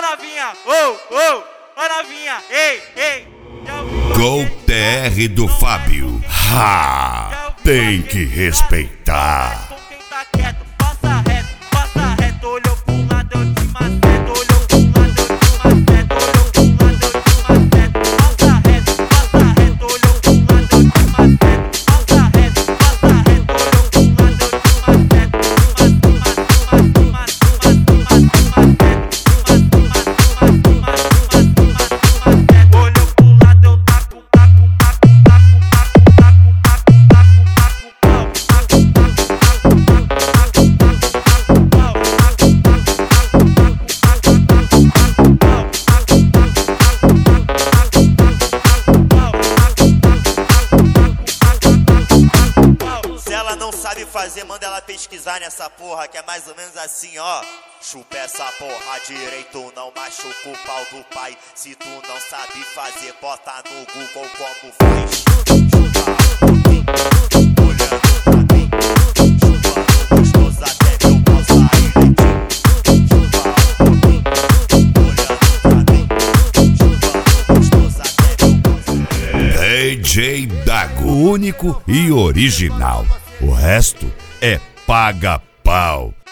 novinha, ô novinha, ei. Gol TR do Fábio. Tem que respeitar. Com quem tá quieto, passa reto, olhou pro lado, eu te maceto, olhou pro lado, eu te maceto, olhou pro lado, eu te maceto, passa reto, olhou pro lado, eu te maceto, passa reto, olhou pro lado, eu te fazer, manda ela pesquisar nessa porra, que é mais ou menos assim, ó. Chupa essa porra direito, não machuca o pau do pai. Se tu não sabe fazer, bota no Google como faz. Chupa um pouquinho, olhando pra mim. Chupando gostoso até meu pau sair leitinho. Chupa um pouquinho, olhando pra mim. Chupando gostoso até meu pau sair. DJ Dago, único e original. O resto é paga-pau.